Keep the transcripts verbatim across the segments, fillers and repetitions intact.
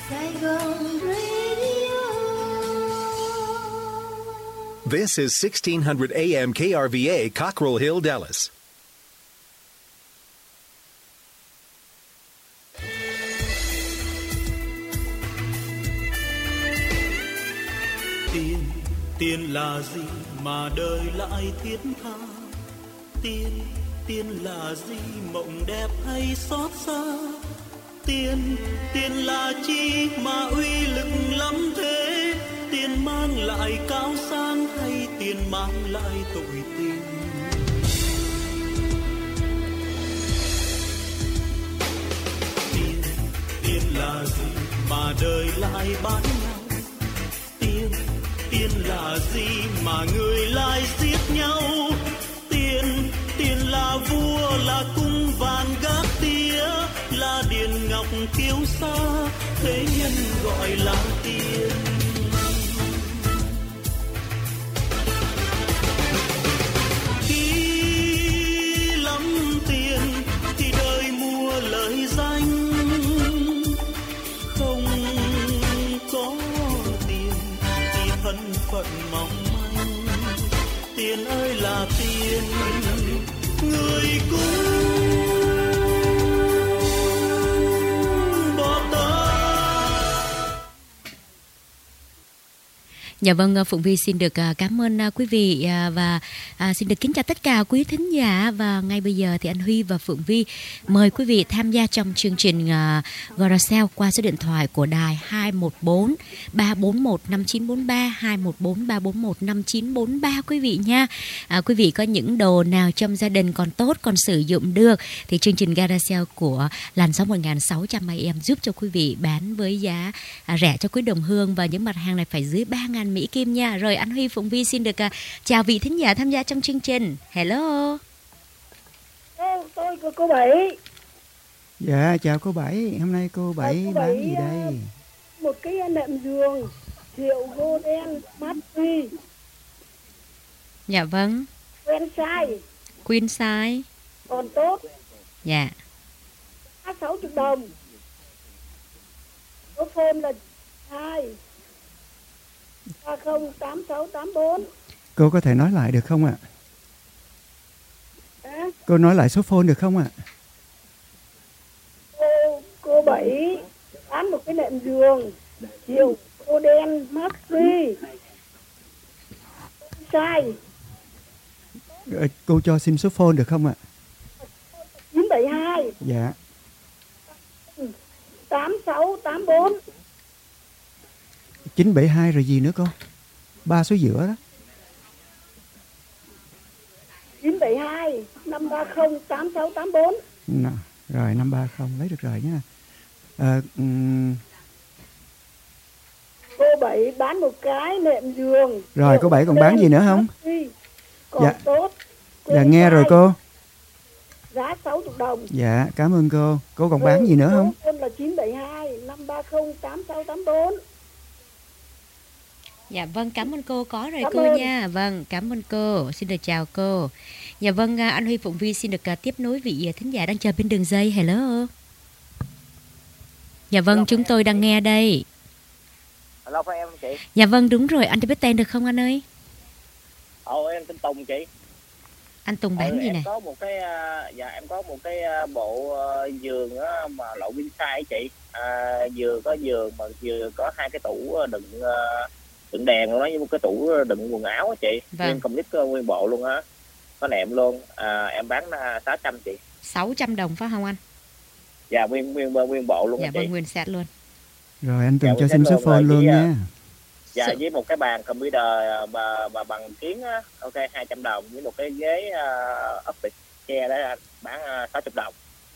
Saigon Radio. This is sixteen hundred A M K R V A, Cockrell Hill, Dallas. Tiền, tiền là gì mà đời lại thiết tha? Tiền, tiền là gì mộng đẹp hay xót xa? Tiền, tiền là chi mà uy lực lắm thế? Tiền mang lại cao sang hay tiền mang lại tội tình? Tiền, tiền là gì mà đời lại bán nhau? Tiền, tiền là gì mà người lại giết nhau? Tiền, tiền là vua, là cung vàng gác tía, là điền ngọc kiêu sa, thế nhân gọi là tiền. Khi lắm tiền thì đời mua lời danh, không có tiền thì thân phận mong manh. Tiền ơi là tiền, người cũng Dạ vâng, Phụng Vi xin được cảm ơn quý vị và xin được kính chào tất cả quý thính giả. Và ngay bây giờ thì anh Huy và Phụng Vi mời quý vị tham gia trong chương trình Garacel qua số điện thoại của đài hai một bốn ba bốn một năm chín bốn ba, hai một bốn ba bốn một năm chín bốn ba quý vị nha. À, quý vị có những đồ nào trong gia đình còn tốt, còn sử dụng được thì chương trình Garacel của làn sóng một nghìn sáu trăm A M giúp cho quý vị bán với giá rẻ cho quý đồng hương, và những mặt hàng này phải dưới ba nghìn Mỹ Kim nha. Rồi anh Huy, Phụng Vi xin được uh, chào vị thính giả tham gia trong chương trình. Hello. Tôi, tôi cô, cô Bảy. Dạ chào cô Bảy. Hôm nay cô Bảy cô bán Bảy, gì đây? Một cái nệm giường hiệu Golden Matri. Dạ vâng. Queen size. Queen size. Còn tốt. Dạ. sáu mươi đồng. Số phone là hai ba không tám sáu tám bốn. Cô có thể nói lại được không ạ? À? Cô nói lại số phone được không ạ? Cô, cô Bảy bán một cái nệm giường hiệu Golden Matri size. Cô cho xin số phone được không ạ? chín bảy hai. Dạ. tám sáu tám bốn. chín bảy hai rồi gì nữa cô? Ba số giữa đó. chín bảy hai năm ba không tám sáu tám bốn. Nà, rồi năm ba không lấy được rồi nha. À, um... Cô Bảy bán một cái nệm giường. Rồi cô Bảy còn bán gì nữa không? Còn dạ. tốt. Dạ nghe rồi cô. Giá sáu mươi đồng. Dạ cảm ơn cô. Cô còn bán gì nữa không? Tên là chín bảy hai năm ba không tám sáu tám bốn. Dạ vâng, cảm ơn cô, có rồi cảm cô ơn. nha. Vâng, cảm ơn cô, xin được chào cô. Dạ vâng, anh Huy, Phụng Vi xin được uh, tiếp nối vị thính giả đang chờ bên đường dây. Hello. Dạ vâng, Hello, chúng tôi đang chị. Nghe đây. Hello, phải em chị? Dạ vâng, đúng rồi, anh cho biết tên được không anh ơi? Ồ, em tên Tùng chị. Anh Tùng bán ừ, gì em nè? Có một cái, dạ em có một cái bộ giường á, mà lậu queen size chị. À, vừa có giường mà vừa có hai cái tủ đựng đựng đèn luôn đó, với một cái tủ đựng quần áo á chị. Vâng. Nguyên complete nguyên bộ luôn á, có nệm luôn. À, em bán sáu trăm chị. sáu trăm đồng phải không anh? Dạ nguyên nguyên nguyên bộ luôn. Dạ chị. vâng, nguyên set luôn. Rồi anh Tùng dạ, cho xin số phone luôn nha. Dạ với một cái bàn computer bà, bà bằng kiến á, ok hai trăm đồng, với một cái ghế uh, ốp vịt che đấy anh, bán uh, sáu mươi đồng.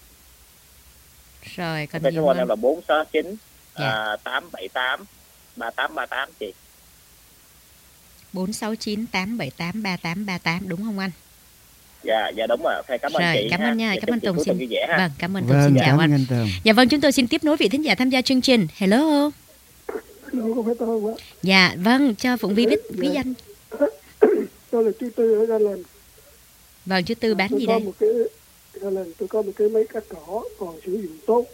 Rồi còn cái nhiều số hơn. em là bốn sáu chín dạ. tám bảy tám ba tám ba tám chị. bốn sáu chín tám bảy tám ba tám ba tám đúng không anh? Dạ dạ đúng rồi. Okay, cảm ơn rồi, chị. Cảm ơn nha, cảm ơn Tùng xin. Vâng, cảm ơn Tùng vâng, xin dạ, chào anh. anh Tùng. Dạ vâng, chúng tôi xin tiếp nối vị thính giả tham gia chương trình. Hello. Không phải tôi quá. Dạ vâng, cho Phụng Vi biết bí danh. Tôi là chú Tư ở Gia Lần. Vâng, chú Tư bán tôi gì có đây? Một cái, Gia Lần tôi có một cái máy cắt cỏ còn sử dụng tốt.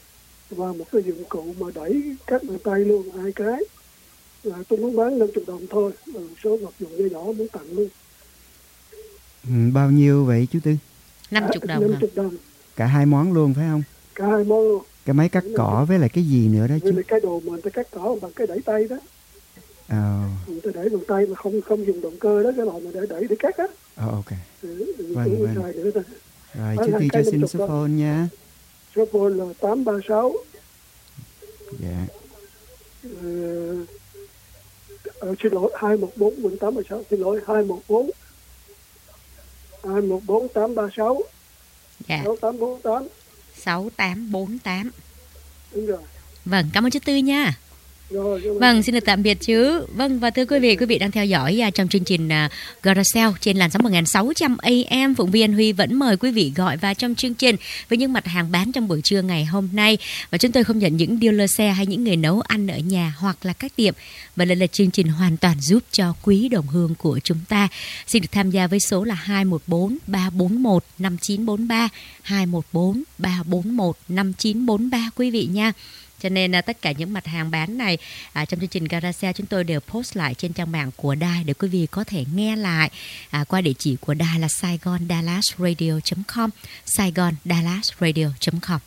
và một cái dụng cụ mà đẩy các bàn tay luôn, hai cái. Là tôi muốn bán năm mươi đồng thôi, một số vật dụng nhỏ nhỏ muốn tặng luôn. Ừ, bao nhiêu vậy chú Tư? năm mươi đồng năm hả? mươi đồng. Cả hai món luôn phải không? Cả hai món luôn. Cái máy cắt cỏ với lại cái gì nữa đó Với chú? lại cái đồ mà người ta cắt cỏ bằng cái đẩy tay đó. Ờ, Người ta đẩy bằng tay mà không không dùng động cơ đó, cái loại mà để đẩy để cắt á. ờ, ok. Ừ, Vâng, vâng. xài nữa ta. Rồi Bán chú hai Tư cái cho xin năm mươi số đồng. phone nha. Số phone là tám ba sáu. Dạ. Ờ, ờ, xin lỗi hai một bốn quận tám ba sáu, xin lỗi hai một bốn hai một bốn tám ba sáu Dạ, sáu tám bốn tám. sáu tám bốn tám. Đúng rồi. Vâng, cảm ơn chú Tư nha. Rồi, rồi. Vâng, xin được tạm biệt chứ. Vâng, và thưa quý vị, quý vị đang theo dõi à, trong chương trình à, Garacel trên làn sóng một nghìn sáu trăm A M. Phụng Viên Huy vẫn mời quý vị gọi vào trong chương trình với những mặt hàng bán trong buổi trưa ngày hôm nay. Và chúng tôi không nhận những dealer xe hay những người nấu ăn ở nhà hoặc là các tiệm. Và đây là chương trình hoàn toàn giúp cho quý đồng hương của chúng ta. Xin được tham gia với số là hai một bốn ba bốn một năm chín bốn ba, hai một bốn ba bốn một năm chín bốn ba quý vị nha. Cho nên à, tất cả những mặt hàng bán này à, trong chương trình Garacel chúng tôi đều post lại trên trang mạng của đài để quý vị có thể nghe lại à, qua địa chỉ của đài là saigon dallas radio chấm com, saigon dallas radio chấm com.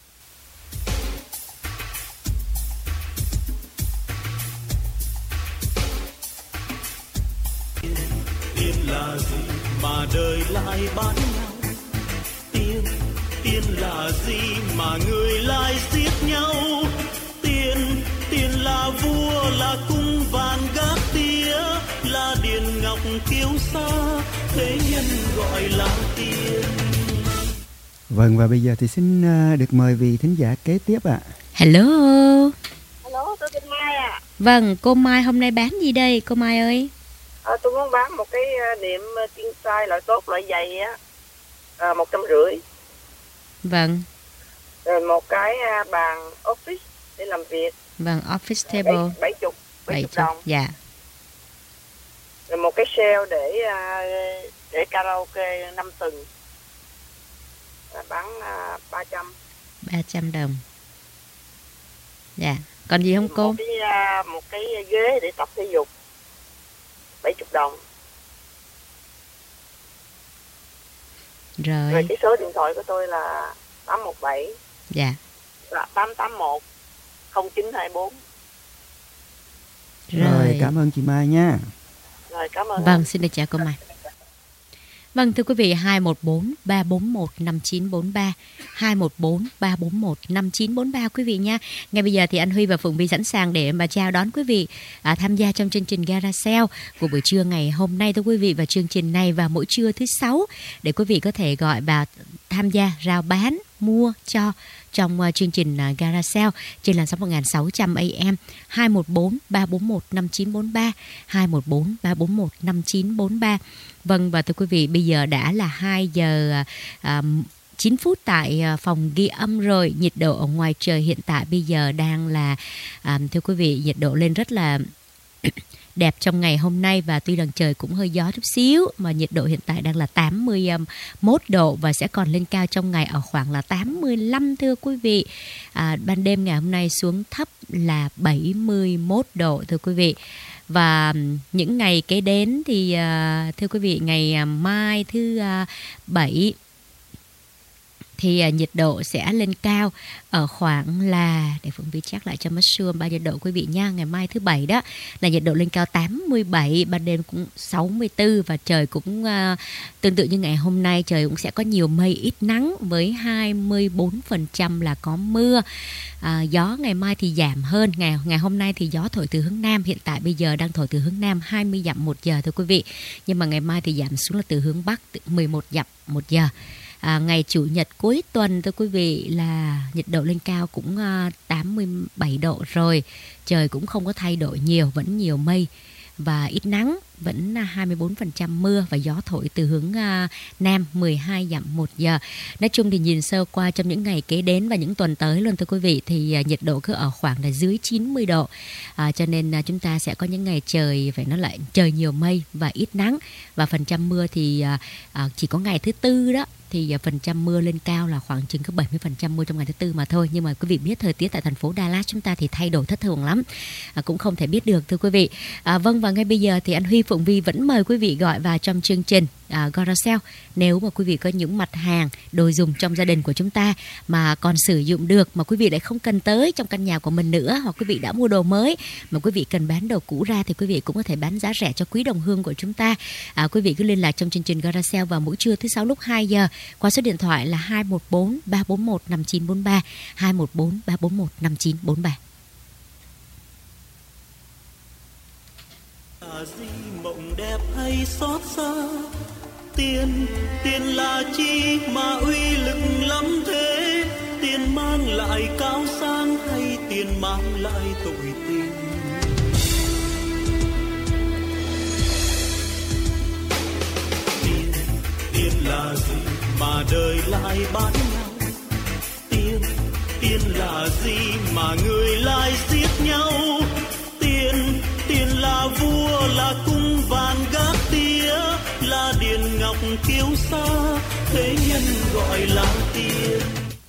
Tiền là gì mà đời lại bán nhau? Tiền, tiền là gì mà người lại giết nhau? Tiền, tiền là vua, là cung vàng gác tía, là điền ngọc kiêu sa, thế nhân gọi là tiền. Vâng, và bây giờ thì xin à, được mời vị thính giả kế tiếp ạ. Hello. Alo, tôi tên Mai à. Vâng, cô Mai hôm nay bán gì đây cô Mai ơi? À, tôi muốn bán một cái niệm tiên sai loại tốt, loại dày á, à, một trăm rưỡi. Vâng, Rồi một cái à, bàn office để làm việc, vâng, office table bảy chục, bảy bảy chục trăm. đồng. Dạ. Rồi một cái sale để à, để karaoke năm tầng, à, bán à, ba trăm. ba trăm đồng. Dạ. Còn gì không cô? Một cái à, một cái ghế để tập thể dục, bảy chục đồng. Rồi Rồi. cái số điện thoại của tôi là tám một bảy Dạ. là tám tám một không chín hai bốn. Rồi, Rồi. cảm ơn chị Mai nha. Rồi cảm ơn. Vâng, xin được chào cô Mai. Vâng, thưa quý vị, hai một bốn ba bốn một năm chín bốn ba, hai một bốn ba bốn một năm chín bốn ba quý vị nha. Ngay bây giờ thì anh Huy và Phụng Vi sẵn sàng để mà chào đón quý vị à, tham gia trong chương trình Garacel của buổi trưa ngày hôm nay thưa quý vị. Và chương trình này vào mỗi trưa thứ sáu để quý vị có thể gọi vào tham gia rao bán, mua cho trong uh, chương trình uh, Garacel trên làn sóng một nghìn sáu trăm A M, hai một bốn ba bốn một năm chín bốn ba, hai một bốn ba bốn một năm chín bốn ba. Vâng, và thưa quý vị, bây giờ đã là hai giờ uh, chín phút tại uh, phòng ghi âm rồi. Nhiệt độ ở ngoài trời hiện tại bây giờ đang là uh, thưa quý vị, nhiệt độ lên rất là đẹp trong ngày hôm nay, và tuy rằng trời cũng hơi gió chút xíu mà nhiệt độ hiện tại đang là tám mươi mốt độ và sẽ còn lên cao trong ngày ở khoảng là tám mươi lăm thưa quý vị. À, ban đêm ngày hôm nay xuống thấp là bảy mươi mốt độ thưa quý vị. Và những ngày kế đến thì uh, thưa quý vị, ngày mai thứ uh, bảy thì uh, nhiệt độ sẽ lên cao ở khoảng là, để Phụng Vi check lại cho mất sure bao nhiêu độ quý vị nha. Ngày mai thứ bảy đó là nhiệt độ lên cao tám mươi bảy, ban đêm cũng sáu mươi tư, và trời cũng uh, tương tự như ngày hôm nay, trời cũng sẽ có nhiều mây ít nắng với hai mươi bốn phần trăm là có mưa. À, gió ngày mai thì giảm hơn, ngày ngày hôm nay thì gió thổi từ hướng Nam, hiện tại bây giờ đang thổi từ hướng Nam hai mươi dặm một giờ thưa quý vị. Nhưng mà ngày mai thì giảm xuống là từ hướng Bắc mười một dặm một giờ. À, ngày Chủ nhật cuối tuần thưa quý vị là nhiệt độ lên cao cũng uh, tám mươi bảy độ rồi. Trời cũng không có thay đổi nhiều, vẫn nhiều mây và ít nắng. vẫn hai mươi bốn phần trăm mưa và gió thổi từ hướng uh, Nam mười hai dặm một giờ. Nói chung thì nhìn sơ qua trong những ngày kế đến và những tuần tới luôn thưa quý vị thì uh, nhiệt độ cứ ở khoảng là dưới chín mươi độ. Uh, cho nên uh, chúng ta sẽ có những ngày trời phải nói lại trời nhiều mây và ít nắng, và phần trăm mưa thì uh, uh, chỉ có ngày thứ tư đó thì phần trăm mưa lên cao là khoảng chừng có bảy mươi phần trăm mưa trong ngày thứ tư mà thôi. Nhưng mà quý vị biết thời tiết tại thành phố Đà Lạt chúng ta thì thay đổi thất thường lắm, à, cũng không thể biết được thưa quý vị. À, vâng, và ngay bây giờ thì anh Huy, Phụng Vi vẫn mời quý vị gọi vào trong chương trình à, Gorasale. Nếu mà quý vị có những mặt hàng đồ dùng trong gia đình của chúng ta mà còn sử dụng được mà quý vị lại không cần tới trong căn nhà của mình nữa, hoặc quý vị đã mua đồ mới mà quý vị cần bán đồ cũ ra thì quý vị cũng có thể bán giá rẻ cho quý đồng hương của chúng ta. À, quý vị cứ liên lạc trong chương trình Gorasale vào mỗi trưa thứ sáu lúc hai giờ qua số điện thoại là hai một bốn ba bốn một năm chín bốn ba, hai một bốn ba bốn một năm chín bốn ba. Là gì mộng đẹp hay xót xa, tiền tiền là chi mà uy lực lắm thế, tiền mang lại cao sang hay tiền mang lại tội tình. Tiền tiền là gì mà đời lại bán nhau, tiền tiền là gì mà người lại giết nhau, tiền tiền là vua là cung vàng gác tía, là điền ngọc kiêu sa thế nhân gọi là tiền.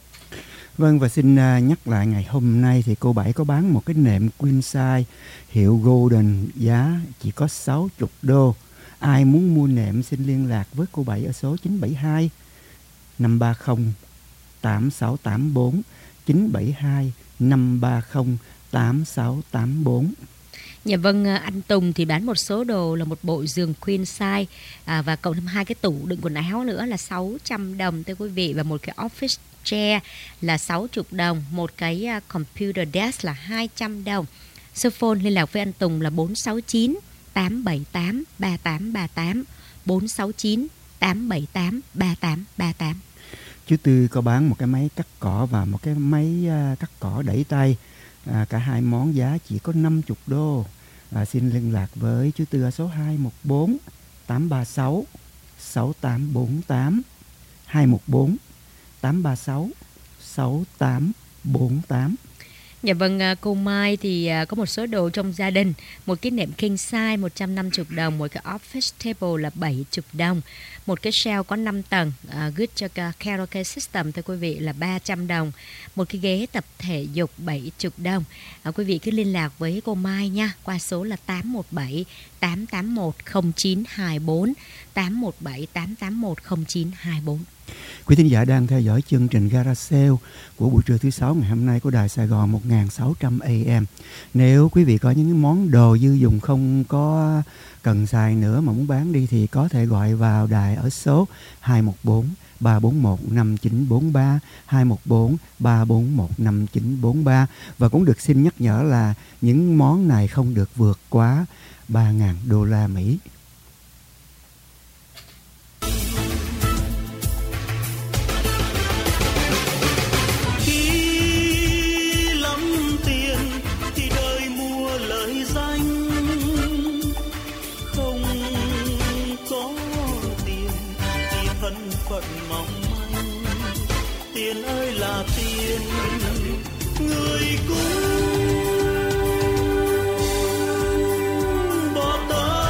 Vâng, và xin nhắc lại ngày hôm nay thì cô Bảy có bán một cái nệm queen size hiệu Golden giá chỉ có sáu mươi đô. Ai muốn mua nệm xin liên lạc với cô Bảy ở số chín bảy hai năm ba không tám sáu tám bốn, chín bảy hai năm ba không tám sáu tám bốn. Dạ vâng, anh Tùng thì bán một số đồ là một bộ giường queen size à, và cộng thêm hai cái tủ đựng quần áo nữa là sáu trăm đồng thưa quý vị, và một cái office chair là sáu mươi đồng, một cái uh, computer desk là hai trăm đồng. Số phone liên lạc với anh Tùng là bốn sáu chín tám bảy tám ba tám ba tám, bốn sáu chín tám bảy tám ba tám ba tám. Chú Tư có bán một cái máy cắt cỏ và một cái máy uh, cắt cỏ đẩy tay. À, cả hai món giá chỉ có năm mươi đô. À, xin liên lạc với chú Tư ở số hai một bốn tám ba sáu sáu tám bốn tám, hai một bốn tám ba sáu sáu tám bốn tám. Dạ vâng, cô Mai thì có một số đồ trong gia đình, một cái nệm king size một trăm năm mươi đồng, một cái office table là bảy mươi đồng, một cái shelf có năm tầng uh, good cho karaoke system thưa quý vị là ba trăm đồng, một cái ghế tập thể dục bảy mươi đồng. Uh, quý vị cứ liên lạc với cô Mai nha, qua số là tám một bảy tám tám một không chín hai bốn, tám một bảy tám tám một không chín hai bốn. Quý thính giả đang theo dõi chương trình Gorasale của buổi trưa thứ sáu ngày hôm nay của Đài Sài Gòn một nghìn sáu trăm A M. Nếu quý vị có những món đồ dư dùng không có cần xài nữa mà muốn bán đi thì có thể gọi vào đài ở số hai một bốn ba bốn một năm chín bốn ba, hai một bốn ba bốn một năm chín bốn ba, và cũng được xin nhắc nhở là những món này không được vượt quá ba nghìn đô la Mỹ. Tiền ơi là tiền, người cũng bỏ ta.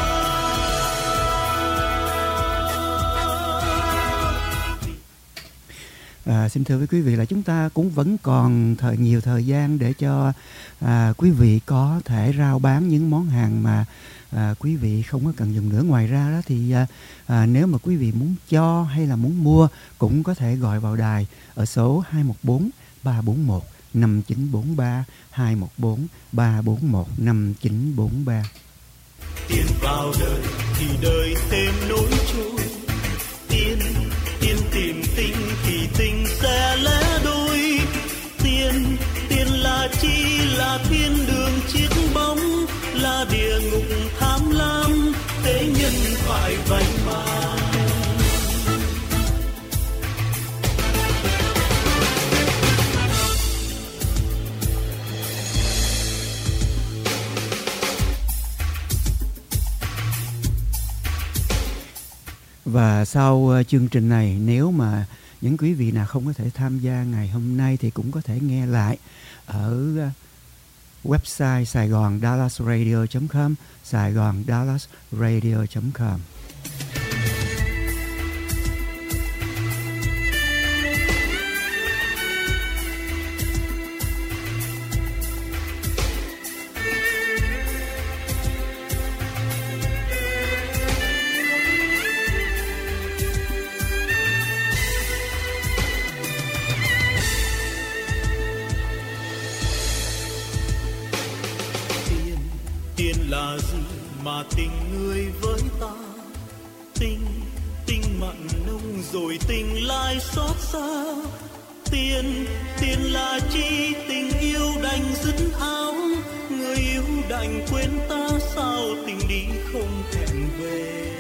À, xin thưa với quý vị là chúng ta cũng vẫn còn thời nhiều thời gian để cho à, quý vị có thể rao bán những món hàng mà à, quý vị không có cần dùng nữa. Ngoài ra đó thì à, à, nếu mà quý vị muốn cho hay là muốn mua cũng có thể gọi vào đài ở số hai một bốn ba bốn một năm chín bốn ba, hai một bốn ba bốn một năm chín bốn ba. Tiền vào đời thì đời thêm nỗi trôi, tiền tiền tìm tình thì tình sẽ lẽ đôi, tiền tiền là chi là thiên đường chiếc bóng, là địa ngục tham lam thế nhân phải vành mang. Và sau uh, chương trình này, nếu mà những quý vị nào không có thể tham gia ngày hôm nay thì cũng có thể nghe lại ở uh, website sài gòn dallas radio chấm com, sài gòn dallas radio chấm com. Là gì mà tình người với ta, tình tình mặn nồng rồi tình lại xót xa. Tiền tiền là chi, tình yêu đành dứt áo, người yêu đành quên ta, sao tình đi không hẹn về.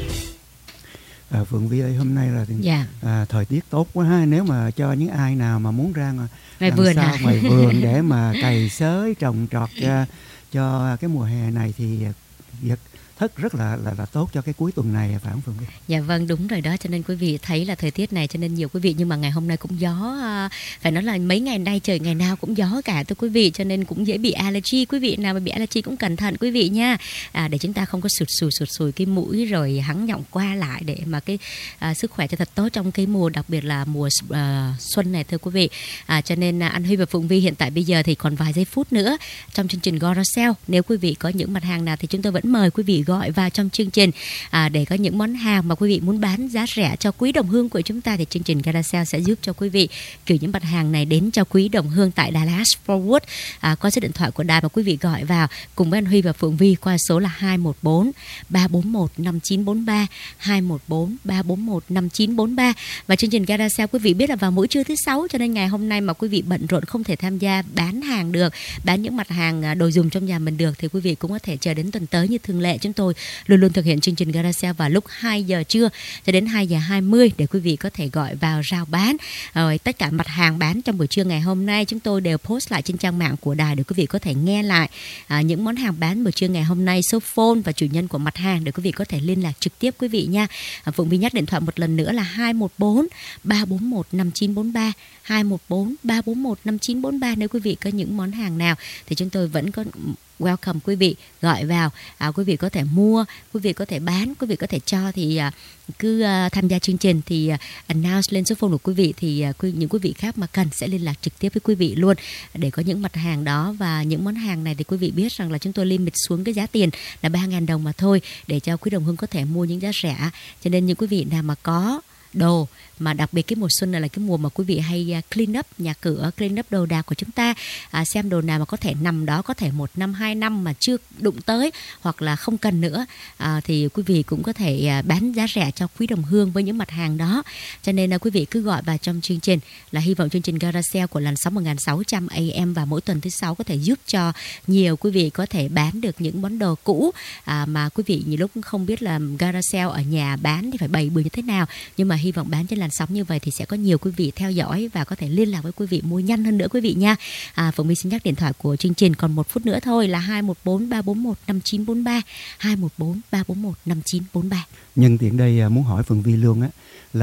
À, Phượng Vi ơi, hôm nay là dạ. à, thời tiết tốt quá ha. Nếu mà cho những ai nào mà muốn ra ngoài vườn, sao, ngoài vườn để mà cày xới trồng trọt cho, cho cái mùa hè này thì rất thất rất là, là là tốt cho cái cuối tuần này, phải không Phượng Vi? Dạ vâng, đúng rồi đó. Cho nên quý vị thấy là thời tiết này, cho nên nhiều quý vị, nhưng mà ngày hôm nay cũng gió, phải nói là mấy ngày nay trời ngày nào cũng gió cả thưa quý vị, cho nên cũng dễ bị allergy. Quý vị nào mà bị allergy cũng cẩn thận quý vị nha, à, để chúng ta không có sụt sùi sụt sùi cái mũi rồi hắng giọng qua lại, để mà cái à, sức khỏe cho thật tốt trong cái mùa, đặc biệt là mùa à, xuân này thưa quý vị. À, cho nên à, anh Huy và Phượng Vi hiện tại bây giờ thì còn vài giây phút nữa trong chương trình Gora Sale. Nếu quý vị có những mặt hàng nào thì chúng tôi vẫn mời quý vị gọi vào trong chương trình à, để có những món hàng mà quý vị muốn bán giá rẻ cho quý đồng hương của chúng ta, thì chương trình Gora Sale sẽ giúp cho quý vị gửi những mặt hàng này đến cho quý đồng hương tại Dallas Fort Worth. À, có số điện thoại của đài mà quý vị gọi vào cùng với anh Huy và Phượng Vi qua số là hai một bốn ba bốn một năm chín bốn ba, hai một bốn ba bốn một năm chín bốn ba. Và chương trình Gora Sale quý vị biết là vào mỗi trưa thứ sáu, cho nên ngày hôm nay mà quý vị bận rộn không thể tham gia bán hàng được, bán những mặt hàng đồ dùng trong nhà mình được, thì quý vị cũng có thể chờ đến tuần tới như thường lệ. Chúng tôi luôn luôn thực hiện chương trình Gora Sale vào lúc hai giờ trưa cho đến hai giờ hai mươi để quý vị có thể gọi vào rao bán. Rồi tất cả mặt hàng bán trong buổi trưa ngày hôm nay chúng tôi đều post lại trên trang mạng của đài để quý vị có thể nghe lại à, những món hàng bán buổi trưa ngày hôm nay, số phone và chủ nhân của mặt hàng để quý vị có thể liên lạc trực tiếp quý vị nha. À, Phụng Vi nhắc điện thoại một lần nữa là hai một bốn ba bốn một năm chín bốn ba, hai một bốn ba bốn một năm chín bốn ba. Nếu quý vị có những món hàng nào thì chúng tôi vẫn có welcome quý vị gọi vào, à, quý vị có thể mua, quý vị có thể bán, quý vị có thể cho, thì à, cứ à, tham gia chương trình thì à, announce lên số phone của quý vị, thì à, quý, những quý vị khác mà cần sẽ liên lạc trực tiếp với quý vị luôn để có những mặt hàng đó. Và những món hàng này thì quý vị biết rằng là chúng tôi limit xuống cái giá tiền là ba nghìn đồng mà thôi, để cho quý đồng hương có thể mua những giá rẻ. Cho nên những quý vị nào mà có đồ, mà đặc biệt cái mùa xuân này là cái mùa mà quý vị hay clean up nhà cửa, clean up đồ đạc của chúng ta, à, xem đồ nào mà có thể nằm đó có thể một năm hai năm mà chưa đụng tới hoặc là không cần nữa, à, thì quý vị cũng có thể bán giá rẻ cho quý đồng hương với những mặt hàng đó. Cho nên là quý vị cứ gọi vào trong chương trình, là hy vọng chương trình Gora Sale của làn sóng một nghìn sáu trăm A M và mỗi tuần thứ sáu có thể giúp cho nhiều quý vị có thể bán được những món đồ cũ, à, mà quý vị nhiều lúc không biết là Gora Sale ở nhà bán thì phải bày bừa như thế nào, nhưng mà hy vọng bán trên làn sóng như vậy thì sẽ có nhiều quý vị theo dõi và có thể liên lạc với quý vị mua nhanh hơn nữa quý vị nha. À, Phượng My xin nhắc điện thoại của chương trình còn một phút nữa thôi là hai một bốn ba bốn một năm chín bốn ba, hai một bốn ba bốn một năm chín bốn ba. Nhân tiện đây muốn hỏi Phượng Vi luôn á,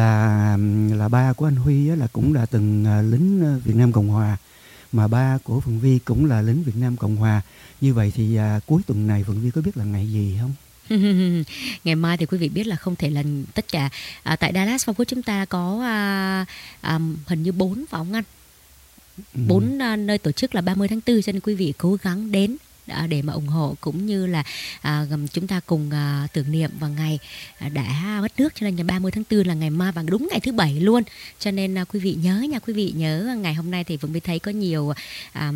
là là ba của anh Huy á, là cũng là từng lính Việt Nam Cộng Hòa, mà ba của Phượng Vi cũng là lính Việt Nam Cộng Hòa. Như vậy thì à, cuối tuần này Phượng Vi có biết là ngày gì không? Ngày mai thì quý vị biết là không thể là tất cả à, tại Dallas Fort Worth chúng ta có à, à, hình như bốn phải không anh? Bốn ừ. à, nơi tổ chức là ba mươi tháng tư, cho nên quý vị cố gắng đến à, để mà ủng hộ, cũng như là à, chúng ta cùng à, tưởng niệm vào ngày à, đã mất nước. Cho nên ngày ba mươi tháng tư là ngày mai và đúng ngày thứ bảy luôn. Cho nên à, quý vị nhớ nha, quý vị nhớ ngày hôm nay thì Phượng mới thấy có nhiều à,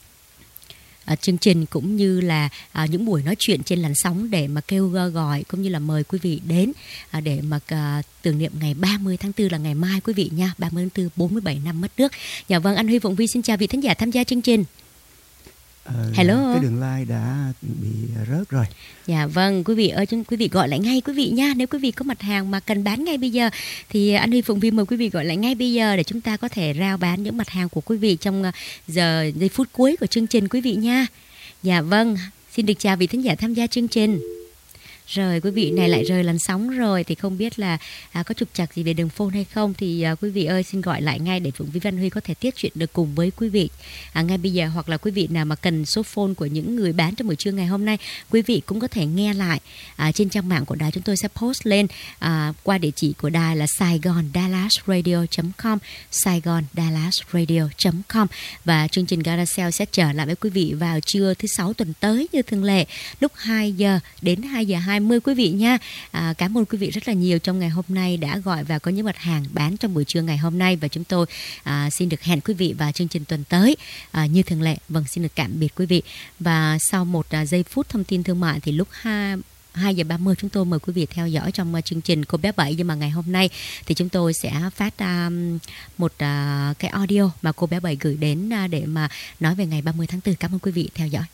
À, chương trình cũng như là à, những buổi nói chuyện trên làn sóng để mà kêu gọi cũng như là mời quý vị đến à, để mà à, tưởng niệm ngày ba mươi tháng tư là ngày mai quý vị nha. Ba mươi tháng tư bốn mươi bảy năm mất nước. Dạ vâng, anh Huy Phụng Vi xin chào vị thính giả tham gia chương trình. Ờ, Hello. Cái đường line đã bị rớt rồi. Dạ vâng, quý vị ơi, quý vị gọi lại ngay quý vị nha. Nếu quý vị có mặt hàng mà cần bán ngay bây giờ thì anh Huy Phụng Vi mời quý vị gọi lại ngay bây giờ để chúng ta có thể rao bán những mặt hàng của quý vị trong giờ giây phút cuối của chương trình quý vị nha. Dạ vâng, xin được chào vị thính giả tham gia chương trình. Rồi quý vị này lại rời làn sóng rồi, thì không biết là à, có trục trặc gì về đường phone hay không, thì à, quý vị ơi xin gọi lại ngay để Phượng Vi Văn Huy có thể tiếp chuyện được cùng với quý vị à, ngay bây giờ. Hoặc là quý vị nào mà cần số phone của những người bán trong buổi trưa ngày hôm nay, quý vị cũng có thể nghe lại à, trên trang mạng của đài. Chúng tôi sẽ post lên à, qua địa chỉ của đài là saigon dallas radio chấm com, saigon dallas radio chấm com. Và chương trình Gara Sale sẽ trở lại với quý vị vào trưa thứ sáu tuần tới như thường lệ, lúc hai giờ đến hai giờ hai mươi quý vị nha. À, cảm ơn quý vị rất là nhiều trong ngày hôm nay đã gọi và có những mặt hàng bán trong buổi trưa ngày hôm nay, và chúng tôi à, xin được hẹn quý vị vào chương trình tuần tới à, như thường lệ. Vâng, xin được tạm biệt quý vị. Và sau một à, giây phút thông tin thương mại thì lúc hai hai giờ ba mươi chúng tôi mời quý vị theo dõi trong uh, chương trình Cô Bé Bảy. Nhưng mà ngày hôm nay thì chúng tôi sẽ phát um, một uh, cái audio mà cô bé Bảy gửi đến uh, để mà nói về ngày ba mươi tháng tư. Cảm ơn quý vị theo dõi.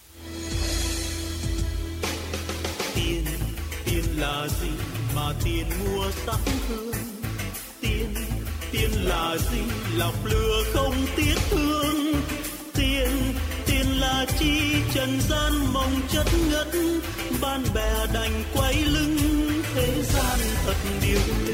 Tiền, tiền là gì mà tiền mua sắc hương? Tiền, tiền là gì lọc lừa không tiếc thương? Tiền, tiền là chi trần gian mong chất ngất, bạn bè đành quay lưng, thế gian thật điêu